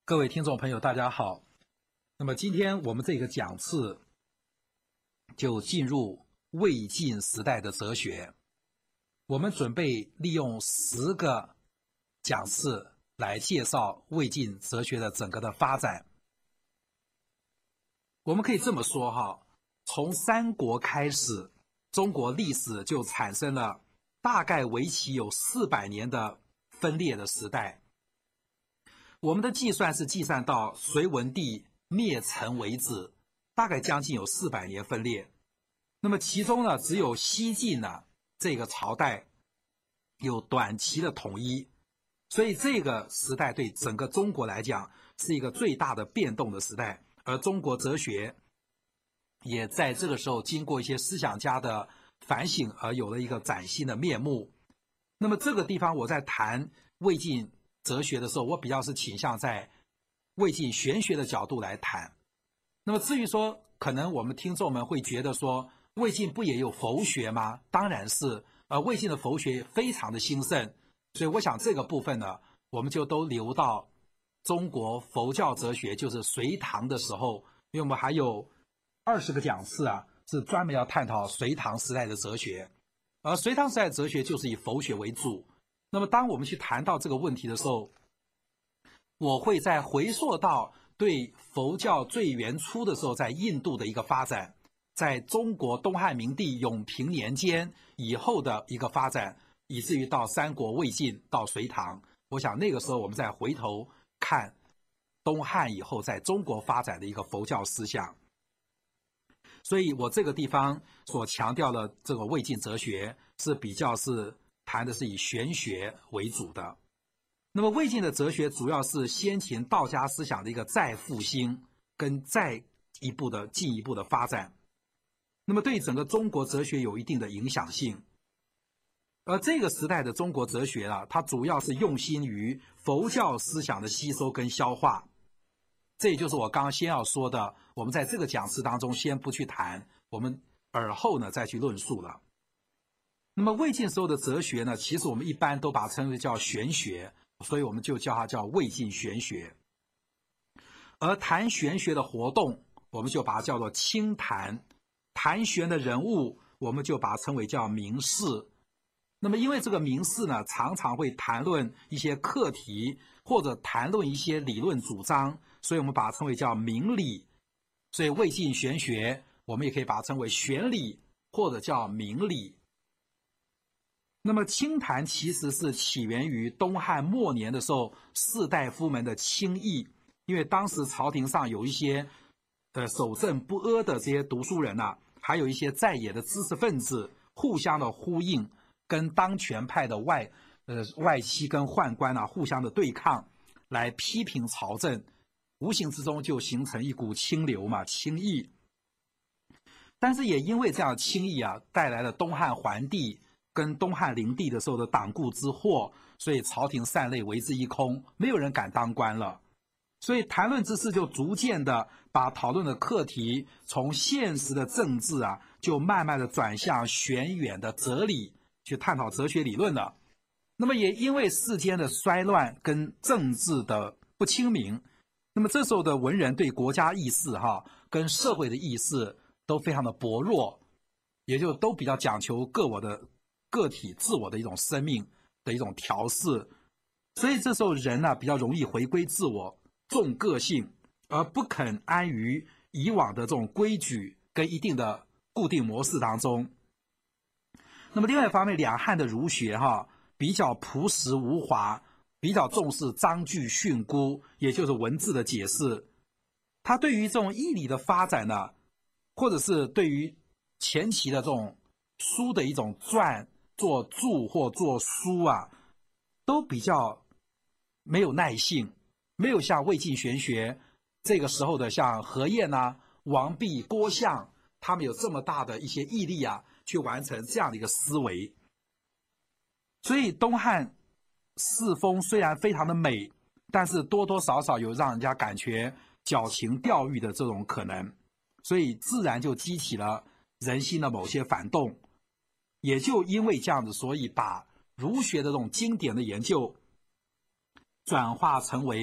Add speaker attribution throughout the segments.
Speaker 1: 各位听众朋友，大家好。那么今天我们这个讲次就进入魏晋时代的哲学。我们准备利用10个讲次来介绍魏晋哲学的整个的发展。我们可以这么说哈，从三国开始，中国历史就产生了大概为期有400年的分裂的时代。我们的计算是计算到隋文帝灭陈为止，大概将近有400年分裂。那么其中呢，只有西晋呢这个朝代有短期的统一，所以这个时代对整个中国来讲是一个最大的变动的时代。而中国哲学也在这个时候经过一些思想家的反省而有了一个崭新的面目。那么这个地方我在谈魏晋哲学的时候，我比较是倾向在魏晋玄学的角度来谈。那么至于说可能我们听众们会觉得说魏晋不也有佛学吗？当然是，魏晋的佛学非常的兴盛，所以我想这个部分呢，我们就都留到中国佛教哲学就是隋唐的时候，因为我们还有20个讲次啊，是专门要探讨隋唐时代的哲学。而隋唐时代的哲学就是以佛学为主。那么当我们去谈到这个问题的时候，我会再回溯到对佛教最原初的时候在印度的一个发展，在中国东汉明帝永平年间以后的一个发展，以至于到三国魏晋到隋唐。我想那个时候我们再回头看东汉以后在中国发展的一个佛教思想。所以我这个地方所强调的这个魏晋哲学是比较是谈的是以玄学为主的。那么魏晋的哲学主要是先秦道家思想的一个再复兴跟再一步的进一步的发展，那么对整个中国哲学有一定的影响性。而这个时代的中国哲学它主要是用心于佛教思想的吸收跟消化。这也就是我刚刚先要说的，我们在这个讲次当中先不去谈，我们尔后呢再去论述了。那么魏晋时候的哲学呢，其实我们一般都把它称为叫玄学，所以我们就叫它叫魏晋玄学。而谈玄学的活动，我们就把它叫做清谈。谈玄的人物，我们就把它称为叫名士。那么因为这个名士呢，常常会谈论一些课题，或者谈论一些理论主张，所以我们把它称为叫明理。所以魏晋玄学，我们也可以把它称为玄理，或者叫明理。那么清谈其实是起源于东汉末年的时候，士大夫们的清议。因为当时朝廷上有一些守正不阿的这些读书人还有一些在野的知识分子，互相的呼应，跟当权派的外戚跟宦官互相的对抗，来批评朝政，无形之中就形成一股清流清议。但是也因为这样的清议带来了东汉桓帝跟东汉灵帝的时候的党锢之祸，所以朝廷善类为之一空，没有人敢当官了。所以谈论之士就逐渐的把讨论的课题从现实的政治就慢慢的转向玄远的哲理，去探讨哲学理论了。那么也因为世间的衰乱跟政治的不清明，那么这时候的文人对国家意识跟社会的意识都非常的薄弱，也就都比较讲求个体自我的一种生命的一种调试。所以这时候人比较容易回归自我，重个性，而不肯安于以往的这种规矩跟一定的固定模式当中。那么另外一方面，两汉的儒学比较朴实无华，比较重视章句训诂，也就是文字的解释。他对于这种义理的发展或者是对于前期的这种书的一种撰做注或做书都比较没有耐性，没有像魏晋玄学这个时候的像何晏王弼、郭象，他们有这么大的一些毅力去完成这样的一个思维。所以东汉世风虽然非常的美，但是多多少少有让人家感觉矫情钓誉的这种可能，所以自然就激起了人心的某些反动。也就因为这样子，所以把儒学的这种经典的研究转化成为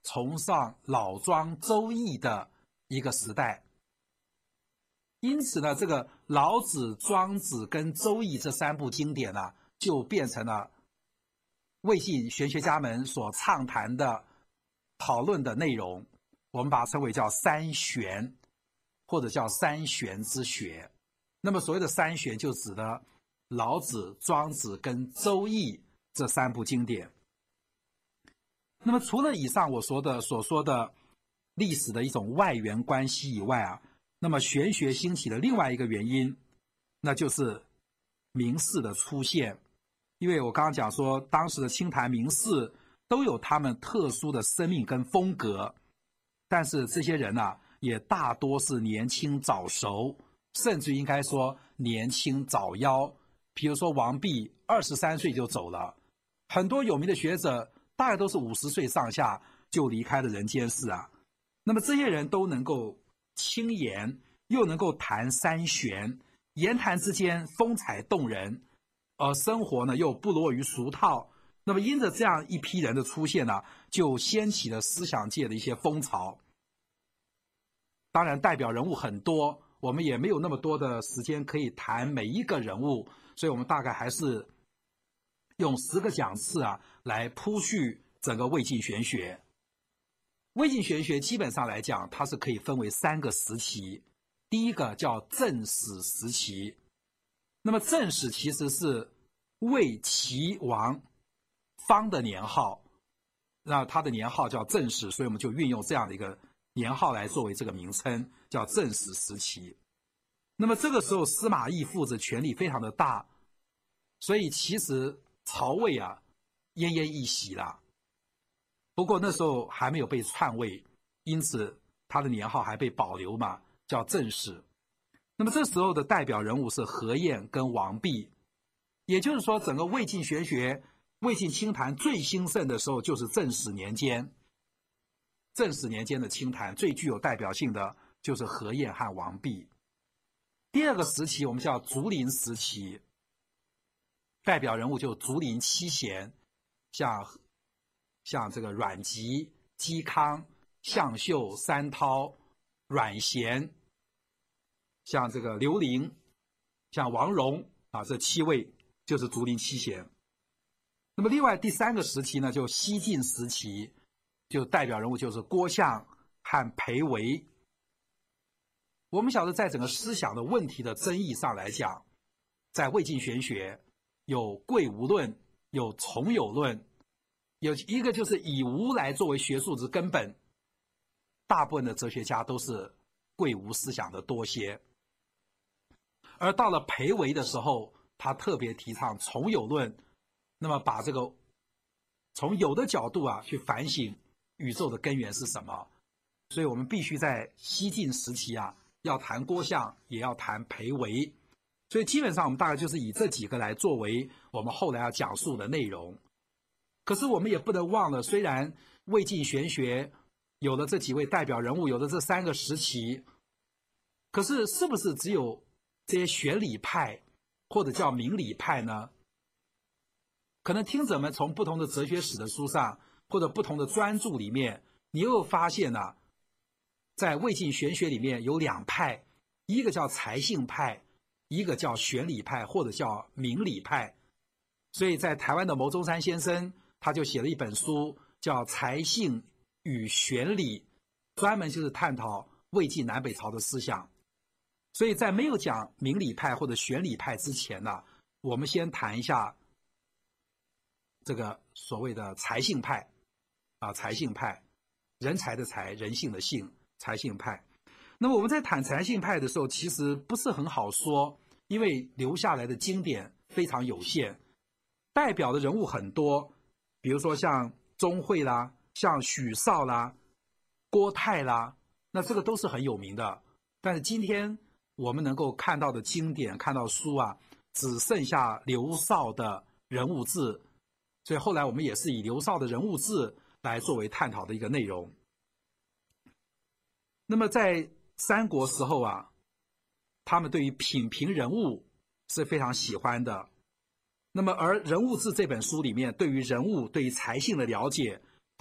Speaker 1: 崇尚老庄周易的一个时代。因此呢，这个老子、庄子跟周易这三部经典呢，就变成了魏晋玄学家们所畅谈的讨论的内容。我们把它称为叫三玄，或者叫三玄之学。那么所谓的三玄，就指的老子、庄子跟周易这三部经典。那么除了以上我所说的历史的一种外缘关系以外啊，那么玄学兴起的另外一个原因，那就是名士的出现。因为我刚刚讲说，当时的清谈名士都有他们特殊的生命跟风格，但是这些人啊，也大多是年轻早熟，甚至应该说年轻早夭。比如说王弼23岁就走了，很多有名的学者大概都是50岁上下就离开了人间世啊。那么这些人都能够轻言，又能够谈三玄，言谈之间风采动人，而生活呢又不落于俗套。那么因着这样一批人的出现呢，就掀起了思想界的一些风潮。当然代表人物很多，我们也没有那么多的时间可以谈每一个人物，所以我们大概还是用10个讲次啊来铺叙整个魏晋玄学。魏晋玄学基本上来讲，它是可以分为3个时期。第一个叫正史时期。那么正史其实是魏齐王方的年号，那他的年号叫正史，所以我们就运用这样的一个年号来作为这个名称，叫正史时期。那么这个时候司马懿父子权力非常的大，所以其实曹魏啊奄奄一息了。不过那时候还没有被篡位，因此他的年号还被保留嘛，叫正史。那么这时候的代表人物是何晏跟王弼，也就是说整个魏晋玄学、魏晋清谈最兴盛的时候就是正史年间。正史年间的清谈最具有代表性的就是何晏和王弼。第二个时期我们叫竹林时期，代表人物就竹林七贤，像这个阮籍、嵇康、向秀、山涛、阮咸，像这个刘伶，像王戎啊，这7位就是竹林七贤。那么另外第3个时期呢，就西晋时期，就代表人物就是郭象和裴维。我们晓得在整个思想的问题的争议上来讲，在魏晋玄学有贵无论，有从有论，有一个就是以无来作为学术之根本，大部分的哲学家都是贵无思想的多些。而到了裴维的时候，他特别提倡从有论，那么把这个从有的角度啊去反省宇宙的根源是什么。所以我们必须在西晋时期啊，要谈郭象，也要谈裴维。所以基本上我们大概就是以这几个来作为我们后来要讲述的内容。可是我们也不能忘了，虽然魏晋玄学有了这几位代表人物，有了这3个时期，可是是不是只有这些玄理派或者叫明理派呢？可能听者们从不同的哲学史的书上或者不同的专著里面，你又发现啊，在魏晋玄学里面有2派，一个叫才性派，一个叫玄理派或者叫明理派。所以在台湾的牟宗三先生他就写了一本书叫《才性与玄理》，专门就是探讨魏晋南北朝的思想。所以在没有讲明理派或者玄理派之前呢，我们先谈一下这个所谓的才性派啊，才性派，人才的才，人性的性，才性派。那么我们在谈才性派的时候，其实不是很好说，因为留下来的经典非常有限，代表的人物很多，比如说像钟会啦，像许绍啦，郭泰啦，那这个都是很有名的。但是今天我们能够看到的经典，看到书啊，只剩下刘绍的人物志，所以后来我们也是以刘绍的人物志来作为探讨的一个内容。那么在三国时候啊，他们对于品评人物是非常喜欢的。那么而《人物志》这本书里面，对于人物、对于才性的了解，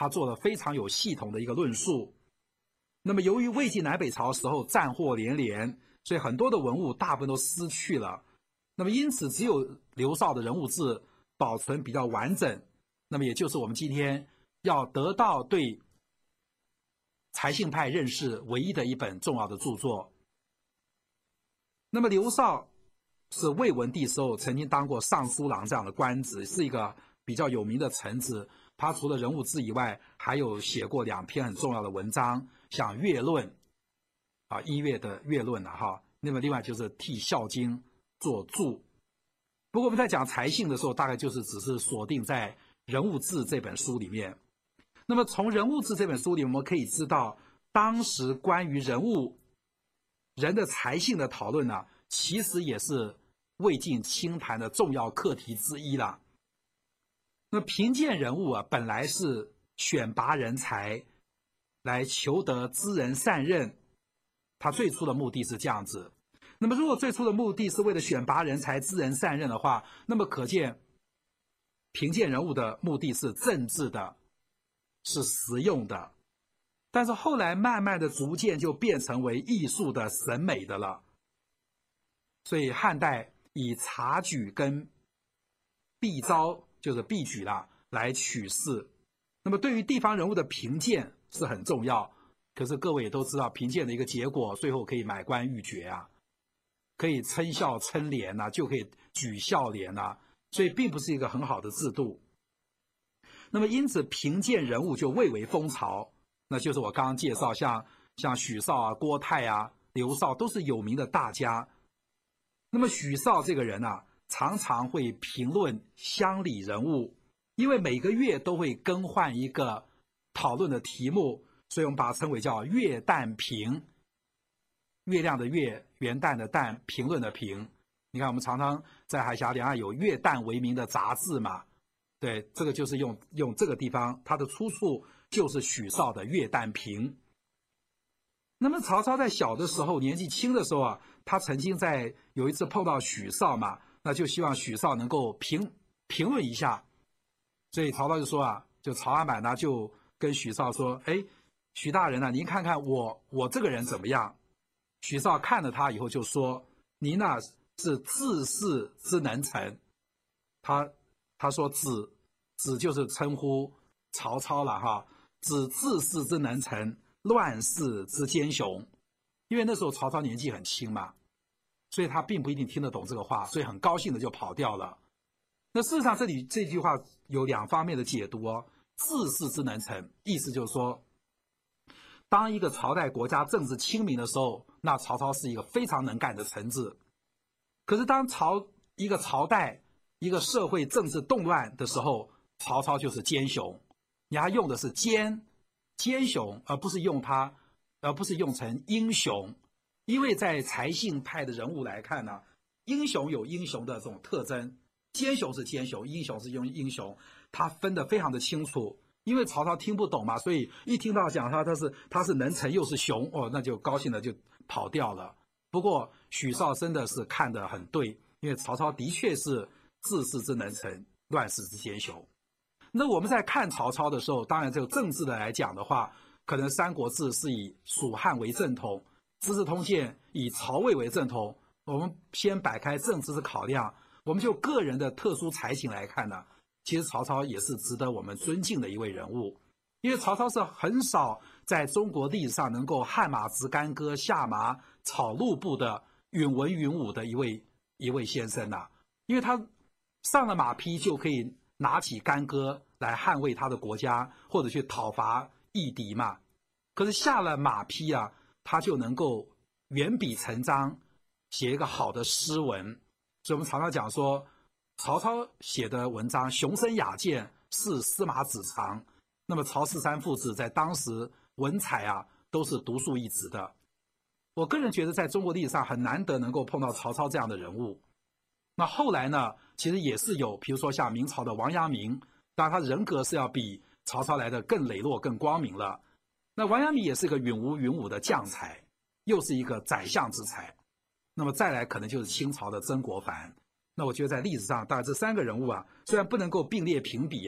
Speaker 1: 他做了非常有系统的一个论述。那么由于魏晋南北朝时候战祸连连，所以很多的文物大部分都失去了。那么因此只有刘劭的人物志保存比较完整，那么也就是我们今天要得到对财信派认识唯一的一本重要的著作。那么刘劭是魏文帝时候曾经当过尚书郎这样的官职，是一个比较有名的臣子。他除了人物志以外，还有写过2篇很重要的文章，像《乐论》音乐的乐论那么另外就是替《孝经》做注。不过我们在讲财信的时候，大概就是只是锁定在《人物志》这本书里面。那么从《人物志》这本书里，我们可以知道，当时关于人的财信的讨论呢，其实也是魏晋清谈的重要课题之一了。那评鉴人物本来是选拔人才，来求得知人善任，他最初的目的是这样子。那么如果最初的目的是为了选拔人才、知人善任的话，那么可见评鉴人物的目的是政治的，是实用的。但是后来慢慢的逐渐就变成为艺术的、审美的了。所以汉代以察举跟避招，就是避举来取士。那么对于地方人物的评鉴是很重要，可是各位也都知道，评鉴的一个结果最后可以买官鬻爵可以称孝称廉就可以举孝廉所以并不是一个很好的制度。那么因此评鉴人物就蔚为风潮，那就是我刚刚介绍像许绍郭泰刘劭都是有名的大家。那么许绍这个人常常会评论乡里人物，因为每个月都会更换一个讨论的题目，所以我们把它称为叫月旦评。月亮的月，元旦的旦，评论的评。你看我们常常在海峡两岸有月旦为名的杂志嘛，对，这个就是用这个地方，它的出处就是许绍的月旦评。那么曹操在小的时候，年纪轻的时候他曾经有一次碰到许绍嘛，那就希望许绍能够评论一下。所以曹操就说就曹阿满就跟许绍说，许大人您看看我这个人怎么样？许绍看了他以后就说，您是治世之能臣。他说子就是称呼曹操了子治世之能臣，乱世之奸雄。因为那时候曹操年纪很轻嘛，所以他并不一定听得懂这个话，所以很高兴的就跑掉了。那事实上这句话有2方面的解读治世之能臣，意思就是说，当一个朝代国家政治清明的时候，那曹操是一个非常能干的臣子。可是当一个朝代一个社会政治动乱的时候，曹操就是奸雄。他用的是奸雄，而不是用成英雄。因为在财信派的人物来看英雄有英雄的这种特征，奸雄是奸雄，英雄是英雄，他分得非常的清楚。因为曹操听不懂嘛，所以一听到讲他是能臣又是雄那就高兴的就跑掉了。不过许绍真的是看得很对，因为曹操的确是治世之能臣，乱世之奸雄。那我们在看曹操的时候，当然这个政治的来讲的话，可能《三国志》是以蜀汉为正统，《资治通鉴》以曹魏为正统。我们先摆开政治的考量，我们就个人的特殊才情来看其实曹操也是值得我们尊敬的一位人物。因为曹操是很少在中国历史上能够汗马直干戈，下马草路步的允文允武的一位先生因为他上了马匹就可以拿起干戈来捍卫他的国家，或者去讨伐异敌嘛。可是下了马匹他就能够圆笔成章，写一个好的诗文。所以我们常常讲说，曹操写的文章雄深雅健，是司马子长。那么曹氏三父子在当时文采都是独树一帜的。我个人觉得在中国历史上很难得能够碰到曹操这样的人物。那后来呢，其实也是有，比如说像明朝的王阳明，当然他人格是要比曹操来的更磊落更光明了。那王阳明也是一个允文允武的将才，又是一个宰相之才。那么再来可能就是清朝的曾国藩。那我觉得在历史上，当然这3个人物虽然不能够并列评比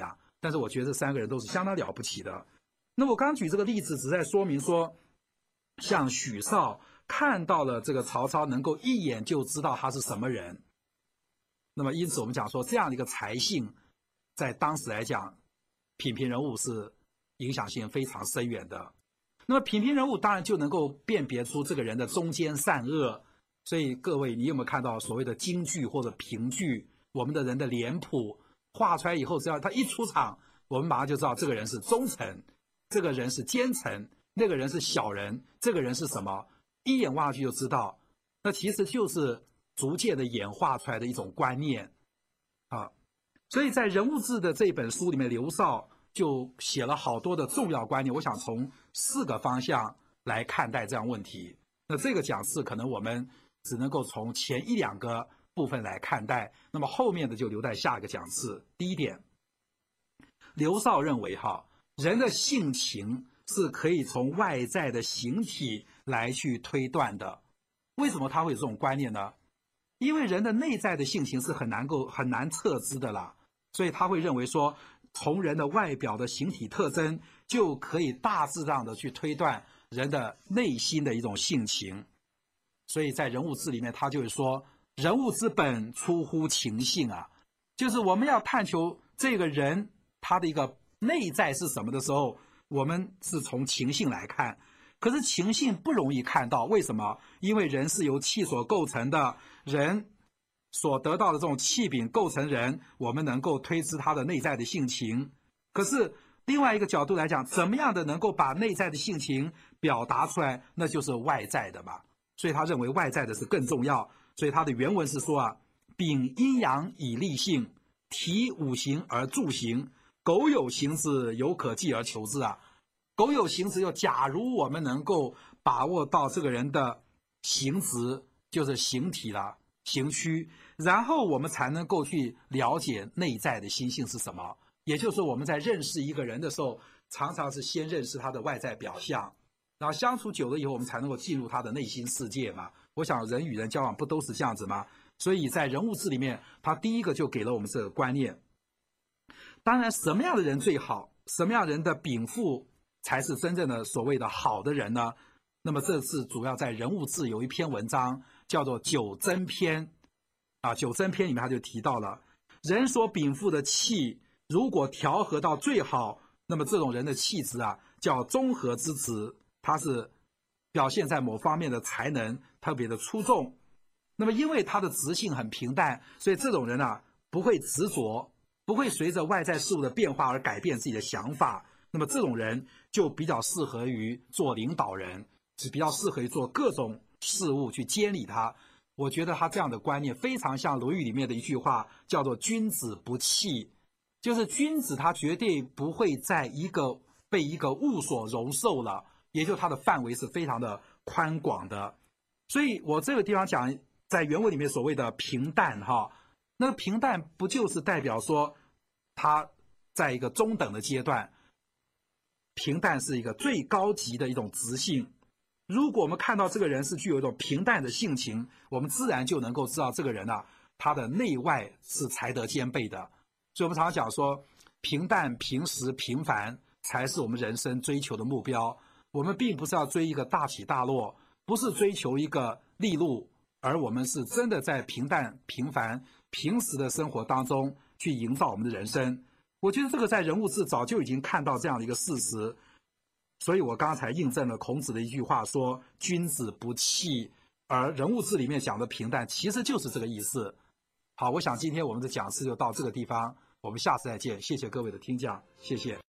Speaker 1: 但是我觉得这3个人都是相当了不起的。那我刚举这个例子，只在说明说，像许绍看到了这个曹操，能够一眼就知道他是什么人。那么因此我们讲说，这样的一个才性，在当时来讲，品评人物是影响性非常深远的。那么品评人物当然就能够辨别出这个人的忠奸善恶。所以各位，你有没有看到所谓的京剧或者评剧，我们的人的脸谱画出来以后，只要他一出场，我们马上就知道这个人是忠臣，这个人是奸臣，那个人是小人，这个人是什么，一眼望上去就知道。那其实就是逐渐的演化出来的一种观念啊。所以在人物志的这本书里面，刘绍就写了好多的重要观念。我想从4个方向来看待这样问题。那这个讲次可能我们只能够从前1、2个部分来看待，那么后面的就留在下一个讲次。第一点，刘绍认为人的性情是可以从外在的形体来去推断的。为什么他会有这种观念呢？因为人的内在的性情是很难测知的啦，所以他会认为说，从人的外表的形体特征就可以大致上的去推断人的内心的一种性情。所以在人物志里面，他就会说，人物之本出乎情性啊，就是我们要探求这个人他的一个内在是什么的时候，我们是从情性来看。可是情性不容易看到，为什么？因为人是由气所构成的，人所得到的这种气禀构成人，我们能够推知他的内在的性情。可是另外一个角度来讲，怎么样的能够把内在的性情表达出来，那就是外在的嘛。所以他认为外在的是更重要。所以他的原文是说秉阴阳以立性，体五行而助行，苟有行之，犹可计而求之啊。苟有行之，假如我们能够把握到这个人的形质，就是形体啦、形躯，然后我们才能够去了解内在的心性是什么。也就是说，我们在认识一个人的时候，常常是先认识他的外在表象，然后相处久了以后，我们才能够进入他的内心世界嘛。我想人与人交往不都是这样子吗？所以在人物志里面，他第一个就给了我们这个观念。当然，什么样的人最好，什么样人的禀赋才是真正的所谓的好的人呢？那么这次主要在人物志有一篇文章叫做《九真篇》啊，《九真篇》里面他就提到了，人所禀赋的气，如果调和到最好，那么这种人的气质叫综合之质，他是表现在某方面的才能特别的出众。那么因为他的直性很平淡，所以这种人不会执着，不会随着外在事物的变化而改变自己的想法。那么这种人就比较适合于做领导人，是比较适合于做各种事物去监理他。我觉得他这样的观念非常像《论语》里面的一句话，叫做君子不器，就是君子他绝对不会在被一个物所容受了，也就他的范围是非常的宽广的。所以我这个地方讲，在原文里面所谓的平淡那个平淡不就是代表说他在一个中等的阶段，平淡是一个最高级的一种直性。如果我们看到这个人是具有一种平淡的性情，我们自然就能够知道这个人他的内外是才德兼备的。所以我们常常讲说，平淡、平实、平凡才是我们人生追求的目标。我们并不是要追一个大起大落，不是追求一个利禄，而我们是真的在平淡、平凡、平时的生活当中去营造我们的人生。我觉得这个在人物志早就已经看到这样的一个事实，所以我刚才印证了孔子的一句话，说君子不器，而人物志里面讲的平淡其实就是这个意思。好，我想今天我们的讲师就到这个地方，我们下次再见，谢谢各位的听讲，谢谢。